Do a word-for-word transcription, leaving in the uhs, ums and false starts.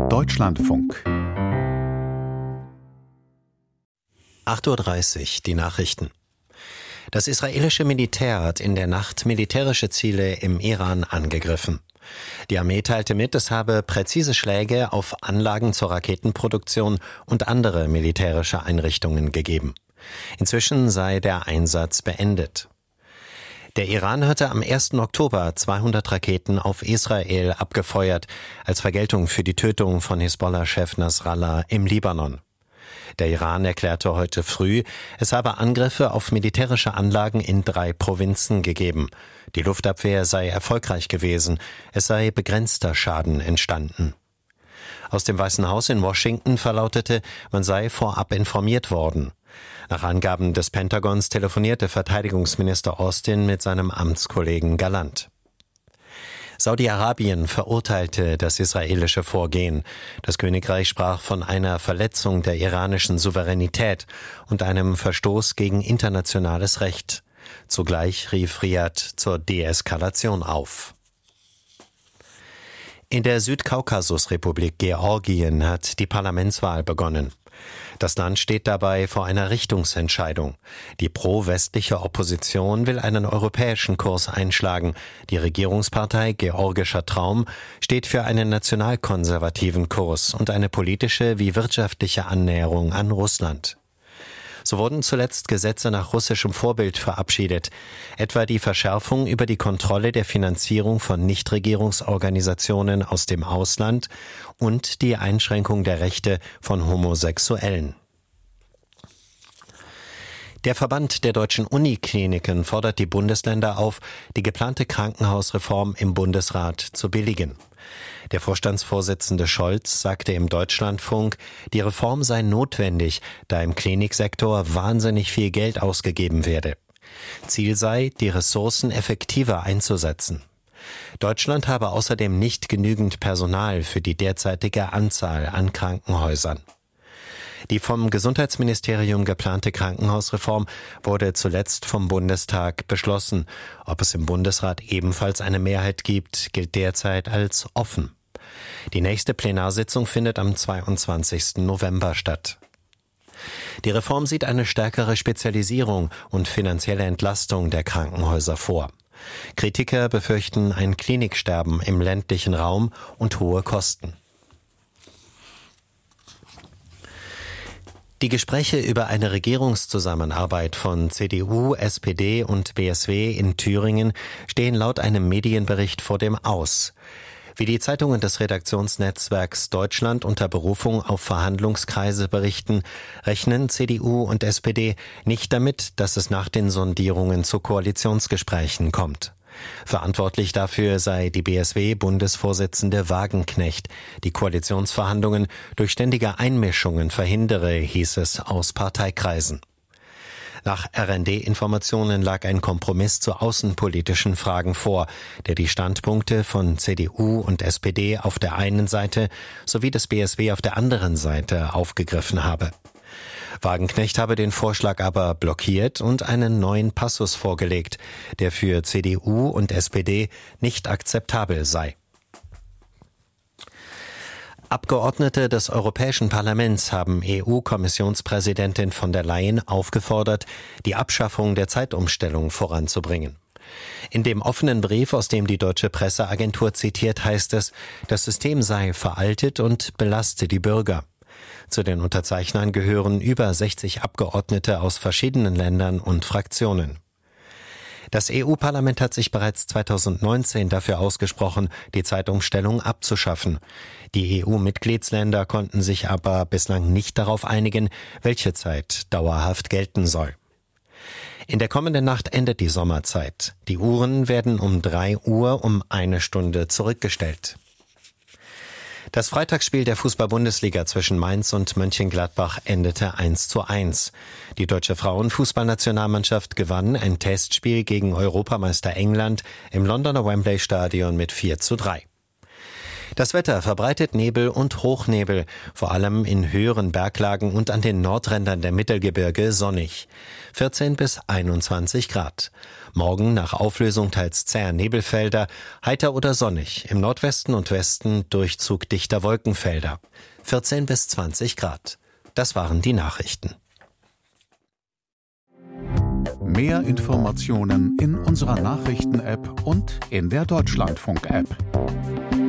Deutschlandfunk. acht Uhr dreißig, die Nachrichten. Das israelische Militär hat in der Nacht militärische Ziele im Iran angegriffen. Die Armee teilte mit, es habe präzise Schläge auf Anlagen zur Raketenproduktion und andere militärische Einrichtungen gegeben. Inzwischen sei der Einsatz beendet. Der Iran hatte am ersten Oktober zweihundert Raketen auf Israel abgefeuert, als Vergeltung für die Tötung von Hisbollah-Chef Nasrallah im Libanon. Der Iran erklärte heute früh, es habe Angriffe auf militärische Anlagen in drei Provinzen gegeben. Die Luftabwehr sei erfolgreich gewesen, es sei begrenzter Schaden entstanden. Aus dem Weißen Haus in Washington verlautete, man sei vorab informiert worden. Nach Angaben des Pentagons telefonierte Verteidigungsminister Austin mit seinem Amtskollegen Gallant. Saudi-Arabien verurteilte das israelische Vorgehen. Das Königreich sprach von einer Verletzung der iranischen Souveränität und einem Verstoß gegen internationales Recht. Zugleich rief Riad zur Deeskalation auf. In der Südkaukasusrepublik Georgien hat die Parlamentswahl begonnen. Das Land steht dabei vor einer Richtungsentscheidung. Die pro-westliche Opposition will einen europäischen Kurs einschlagen. Die Regierungspartei Georgischer Traum steht für einen nationalkonservativen Kurs und eine politische wie wirtschaftliche Annäherung an Russland. So wurden zuletzt Gesetze nach russischem Vorbild verabschiedet, etwa die Verschärfung über die Kontrolle der Finanzierung von Nichtregierungsorganisationen aus dem Ausland und die Einschränkung der Rechte von Homosexuellen. Der Verband der deutschen Unikliniken fordert die Bundesländer auf, die geplante Krankenhausreform im Bundesrat zu billigen. Der Vorstandsvorsitzende Scholz sagte im Deutschlandfunk, die Reform sei notwendig, da im Kliniksektor wahnsinnig viel Geld ausgegeben werde. Ziel sei, die Ressourcen effektiver einzusetzen. Deutschland habe außerdem nicht genügend Personal für die derzeitige Anzahl an Krankenhäusern. Die vom Gesundheitsministerium geplante Krankenhausreform wurde zuletzt vom Bundestag beschlossen. Ob es im Bundesrat ebenfalls eine Mehrheit gibt, gilt derzeit als offen. Die nächste Plenarsitzung findet am zweiundzwanzigsten November statt. Die Reform sieht eine stärkere Spezialisierung und finanzielle Entlastung der Krankenhäuser vor. Kritiker befürchten ein Kliniksterben im ländlichen Raum und hohe Kosten. Die Gespräche über eine Regierungszusammenarbeit von C D U, S P D und B S W in Thüringen stehen laut einem Medienbericht vor dem Aus. Wie die Zeitungen des Redaktionsnetzwerks Deutschland unter Berufung auf Verhandlungskreise berichten, rechnen C D U und S P D nicht damit, dass es nach den Sondierungen zu Koalitionsgesprächen kommt. Verantwortlich dafür sei die B S W-Bundesvorsitzende Wagenknecht. Die Koalitionsverhandlungen durch ständige Einmischungen verhindere, hieß es aus Parteikreisen. Nach R N D-Informationen lag ein Kompromiss zu außenpolitischen Fragen vor, der die Standpunkte von C D U und S P D auf der einen Seite sowie des B S W auf der anderen Seite aufgegriffen habe. Wagenknecht habe den Vorschlag aber blockiert und einen neuen Passus vorgelegt, der für C D U und S P D nicht akzeptabel sei. Abgeordnete des Europäischen Parlaments haben E U-Kommissionspräsidentin von der Leyen aufgefordert, die Abschaffung der Zeitumstellung voranzubringen. In dem offenen Brief, aus dem die deutsche Presseagentur zitiert, heißt es, das System sei veraltet und belaste die Bürger. Zu den Unterzeichnern gehören über sechzig Abgeordnete aus verschiedenen Ländern und Fraktionen. Das E U-Parlament hat sich bereits zweitausendneunzehn dafür ausgesprochen, die Zeitumstellung abzuschaffen. Die E U-Mitgliedsländer konnten sich aber bislang nicht darauf einigen, welche Zeit dauerhaft gelten soll. In der kommenden Nacht endet die Sommerzeit. Die Uhren werden um drei Uhr um eine Stunde zurückgestellt. Das Freitagsspiel der Fußball-Bundesliga zwischen Mainz und Mönchengladbach endete eins zu eins. Die deutsche Frauenfußballnationalmannschaft gewann ein Testspiel gegen Europameister England im Londoner Wembley Stadion mit vier zu drei. Das Wetter: verbreitet Nebel und Hochnebel, vor allem in höheren Berglagen und an den Nordrändern der Mittelgebirge sonnig. vierzehn bis einundzwanzig Grad. Morgen nach Auflösung teils zäher Nebelfelder, heiter oder sonnig, im Nordwesten und Westen Durchzug dichter Wolkenfelder. vierzehn bis zwanzig Grad. Das waren die Nachrichten. Mehr Informationen in unserer Nachrichten-App und in der Deutschlandfunk-App.